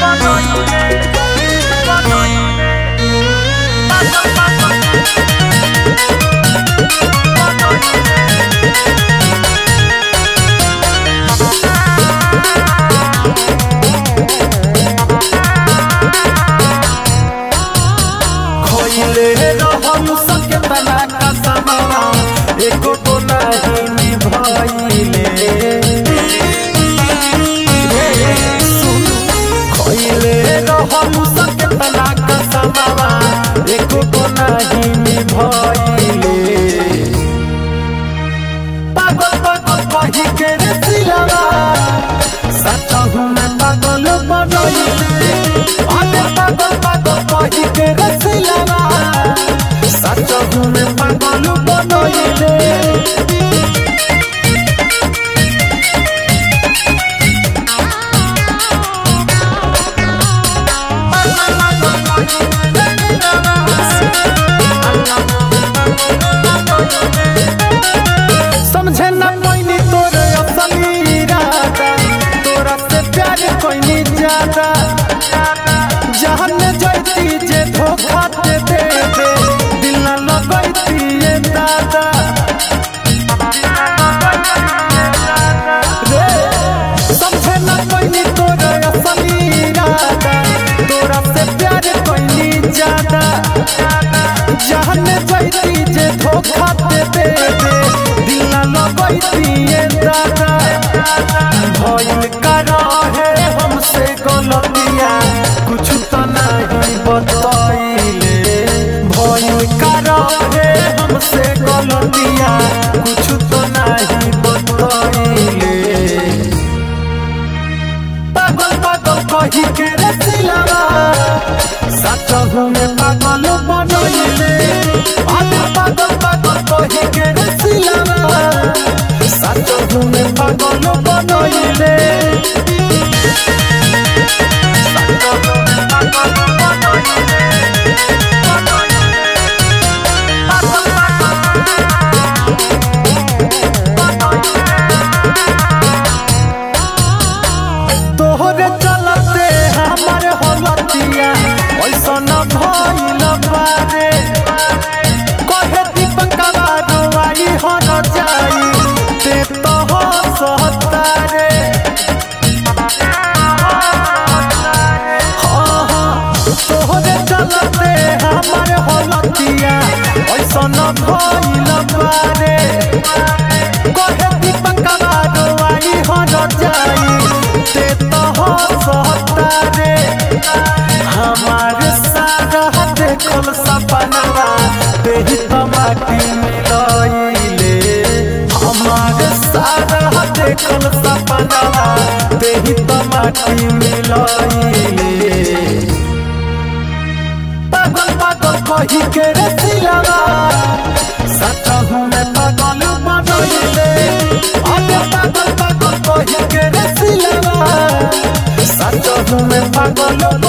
एको तो नहीं निभाइले खोइले रहम सकेतना कसमवा एको तो नहीं निभाइले पागल पागल कहि के रे सिलवा सचहु में पागल बनइले अरे पागल पागल कहि के रे सिलवा सचहु में पागल बनइले समझे न कोई तोरे असली इरादा तोरा से प्यार कोई नहीं ज्यादा जहां जाती जे धोखा दे दे दिल न लगती ये दादा समझे न कोई तोरे असली इरादा तोरा से प्यार कोई नहीं ज्यादा जहां जाती जे धोखा दे दे दिल न लगती ये दादा भइल करा है हमसे गलतियां कुछ तो नहीं बताइले भइल करा है हमसे गलतियां कुछ तो नहीं बताइले पागल पागल कहि के रे सिलवा सचहु में पागल बनइले अरे पागल पागल कहि के रे सिलवा सचहु में पागल बनइले तोहरे चलते हमर हलतिया ऐसा न भइल बारे कहे दीपकवा रोवाई हो न जाई ते तो हो सहतारे तोहरे चलते हमर हलतिया ऐसा न भइल बारे कहे दीपकवा रोवाई हो न जाई ते तो हो सहतारे हमारे सारा देखल सपनवा तेही तो माटी मिलइले हमारे सारा देखल सपनवा तेही तो माटी मिलइले पागल पागल कहि के रे सिलवा सचहु में पागल बनइले अरे पागल पागल कहि के रे सिलवा सचहु में पागल